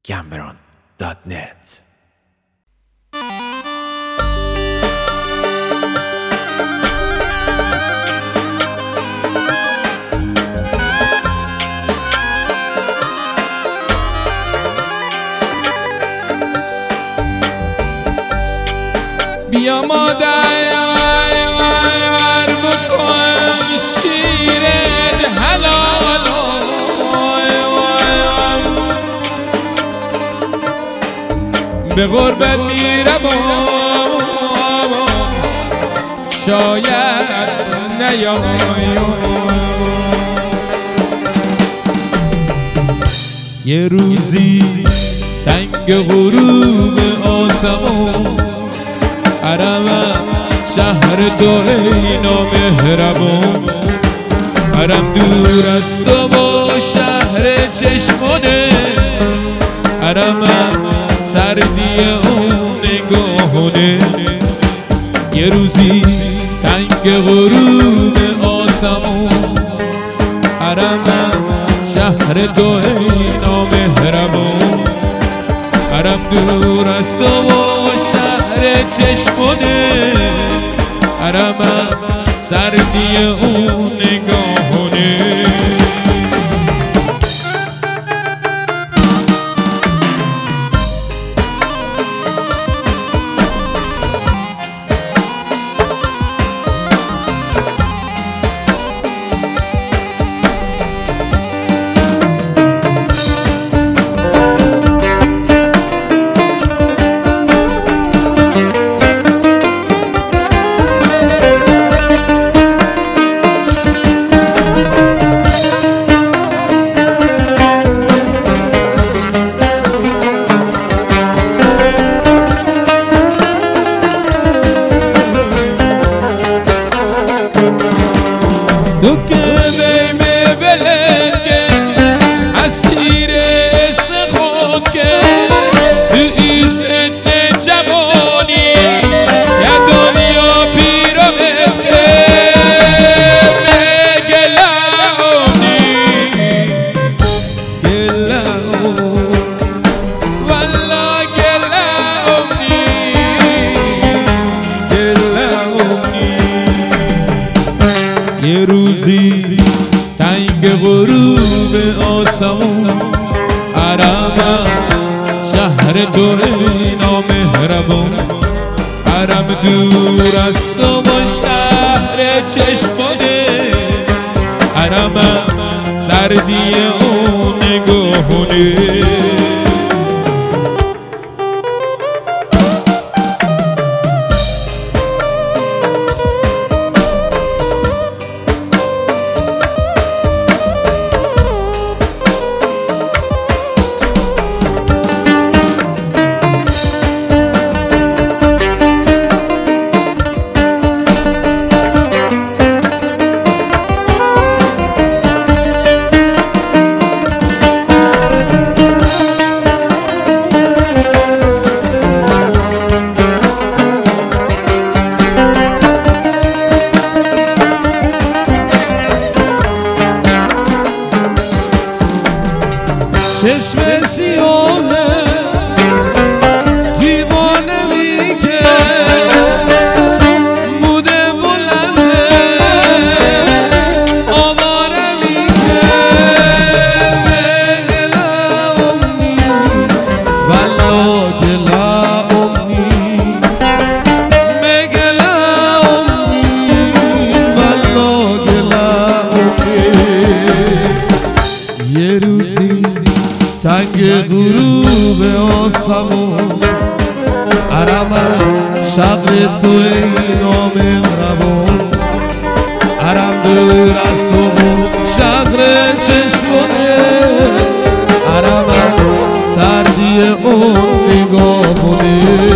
gambron.net. بیا مادر بکن شیرت حلال به غربت میرم شاید نیای یه روزی تنگ غروب آسمون حرمم شهر تو ای نامهربون حرم دور از تو و شهر چشمونه حرمم سردی اون نگاهونه یه روزی تنگ غروب آسمون حرمم شهر تو ای نامهربون حرم دور از تو و شهر چشمونه حرمم سردی اون نگاهونه تو که بیم بلنگه اسیر عشق خود که تو این سن جوانی یا دنیا پیر و بفته گلعونی گلعون والا گلعونی گلعونی یه روزی تنگ غروب آسمون حرمم شهر تو ای نامهربون حرم دور از تو و شهر چشمونه حرمم سردی اون نگاهونه چشم سیاهه دیوانه میگه موده بلنده آواره میگه گلا امی والا گلا امی گلا امی والا گلا امی یه روزی تنگ غروب آسمون حرمم شهر تو ای نامهربون حرم دور از تو و شهر چشمونه حرمم سردی اون نگاهونه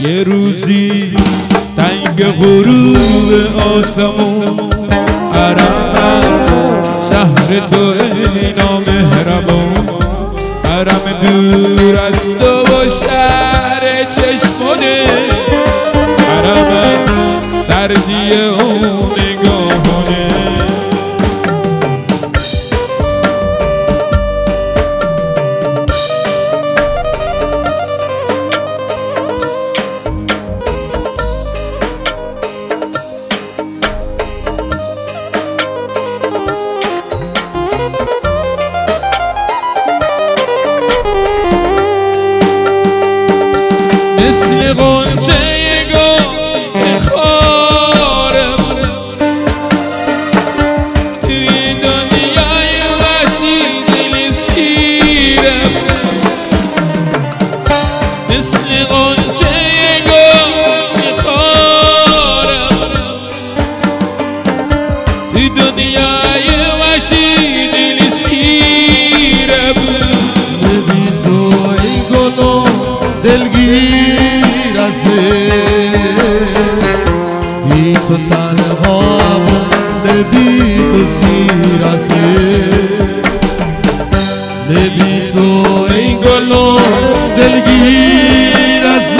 یه روزی تنگ غروب آسمون حرم شهر تو ای نامهربون حرم دور از تو و شهر چشمونه حرم سردی و نگاهونه مثل غنچه گل خارم توی دنیای وحشی دل سیرم مثل غنچه گل خارم توی دنیای وحشی دل سیرم بی تو ای گلو دلگیر از بی تو تنها مونده بی تو سیر از بی تو ای گلو دلگیر از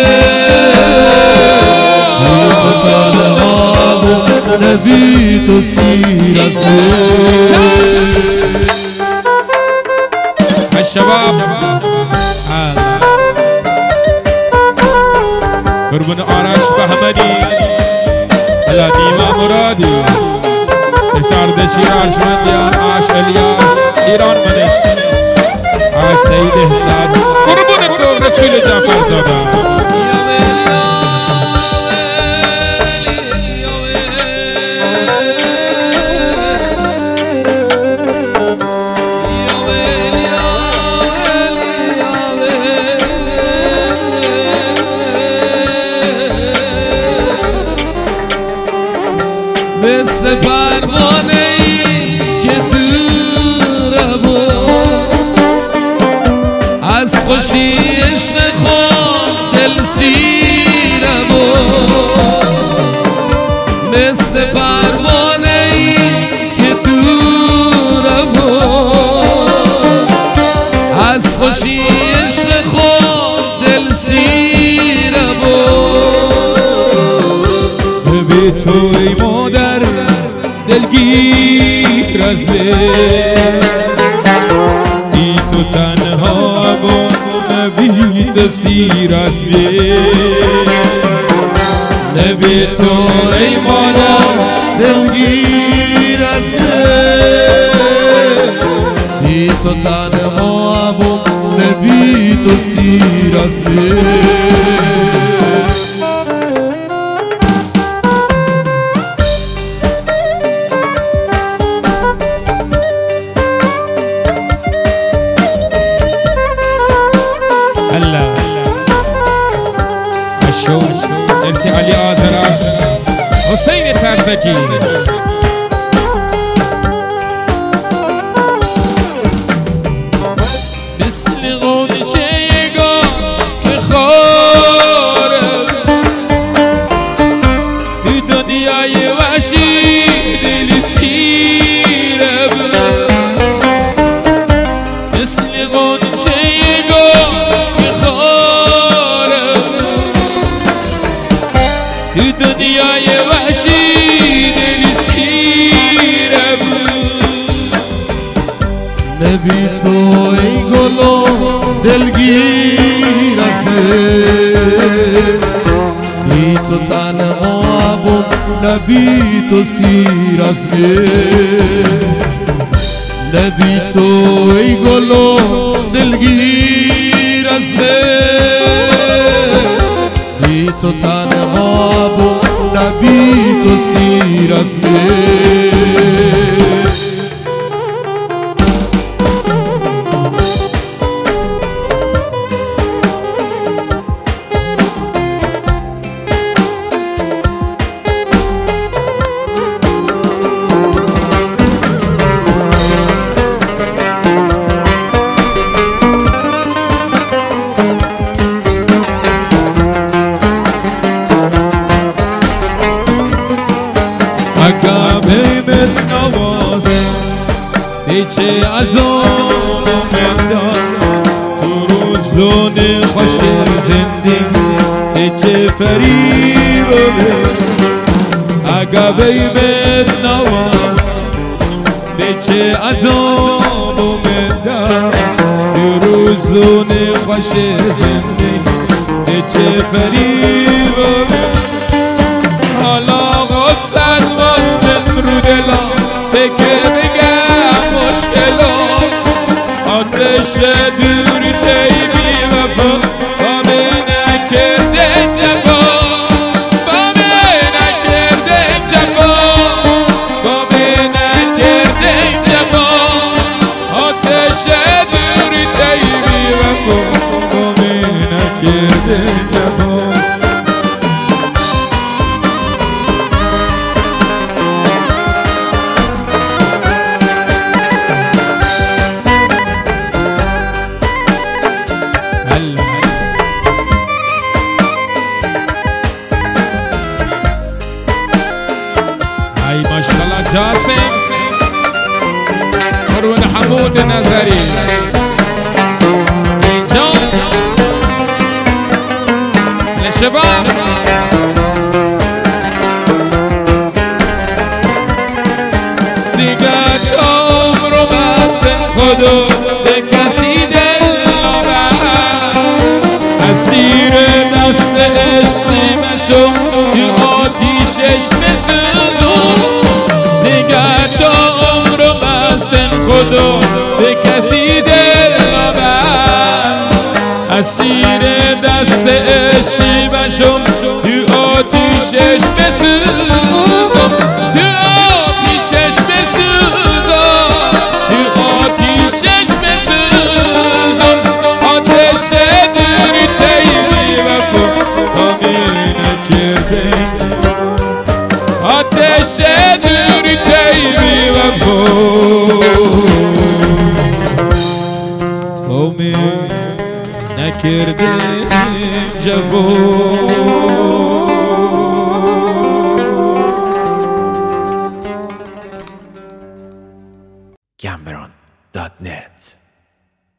بی تو تنها مونده بی تو سیر از الشباب قربون آرش بهمنی الا نیما مرادی سردشیر ارشمندیان آش الیاس ایران منش آش سید احساس قربون تو رسول جعفر زاده مثل پروانه ای که دوره بود از خوشی عشق خود دل سیره بود مثل پروانه ای که دوره بود از خوشی عشق خود دل سیره بود بی تو ای مادر دلگیر از بی تو تنها و نبی دسیر از بی تو ای مادر دلگیر از بی تو تنها و نبی تو سیر از مرسی علی آذرش حسین ترزکی مثل غنچه گل خارم توی دنیای وحشی دل سیرم مثل غنچه گل خارم توی دنیای وحشی دل سیرم بی تو ای گلو دلگیر از بی تو تنها و نبی تو سیر از بی تو ای گلو دلگیر از بی تو تنها و نبی تو سیر از چه عذاب من داد تو روزان خوش زندگی چه فریب اگه بیمت نواست به چه عذاب من داد تو روزان خوش زندگی چه فریب حالا غصت من رو دلم بگه بگم مشکلات آتش دور تیبی وفا با من نکرده جفا با من نکرده جفا با من نکرده جفا آتش دور تیبی وفا با من نکرده جفا ای ماشاءالله جاسم مروان حمود نظری اینجا لشباب دیگر عمرو بسن خدا به کسی دل نبر اسیر دست عشقی مشو تو آتیشش بسوزون دیگر تا عمرو بسن خدا به کسی دل نبر اسیر دست عشقی مشو تو آتیشش بسوزون تو آتیشش بسوزون تو آتیشش بسوزون آتش دور تیبی وفا آمین کرده آتش دور تیبی وفا آمین نکرده جفا